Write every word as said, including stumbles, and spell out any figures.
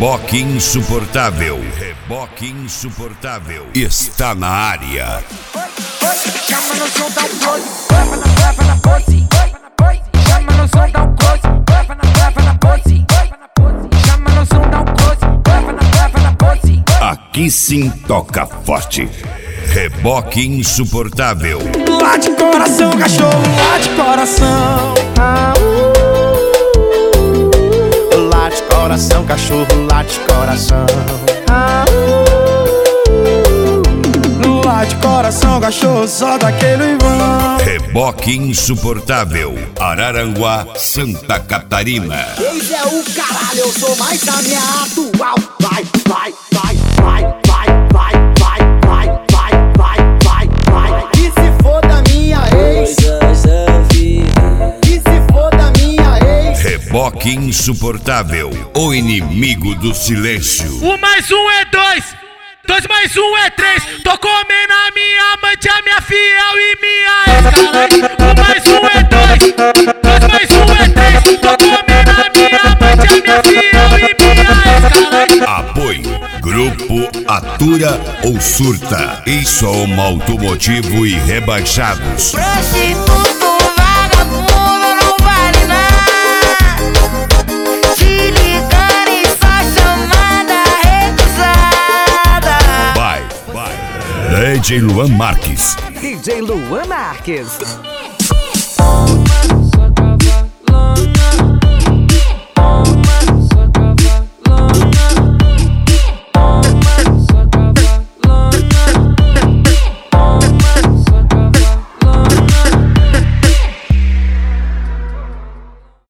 Reboque insuportável. Reboque insuportável. Está na área. Chama no som, dá um close. Leva na, leva na pose. Chama no som, dá um close. Leva na, leva na pose. Chama no som, dá um close. Leva na, leva na pose. Aqui sim toca forte. Reboque insuportável. Lá de coração, cachorro, lá de coração. Ah, uh. Lá de coração, cachorro, lá de coração. Ah, uh. Lá de coração, cachorro, só daquele vão. Reboque insuportável. Araranguá, Santa Catarina. Esse é o caralho, eu sou mais a minha atual. Vai, vai, vai, vai, vai, vai, vai, vai, vai, vai, vai, vai. E se for da minha ex? E se for da minha ex? Reboque insuportável. O inimigo do silêncio. Um mais um é dois. Dois mais um é três. Tô comendo a minha amante, a minha fiel e minha ex. Um mais um é dois. Dois mais um é três. Tô comendo a minha amante, a minha fiel e minha ex. Apoio. Grupo Atura ou Surta. E som automotivo e rebaixados. Prostituto, vagabundo, não vale nada. Te ligando e só chamada recusada. Vai, vai. D J Luan Marques. D J Luan Marques.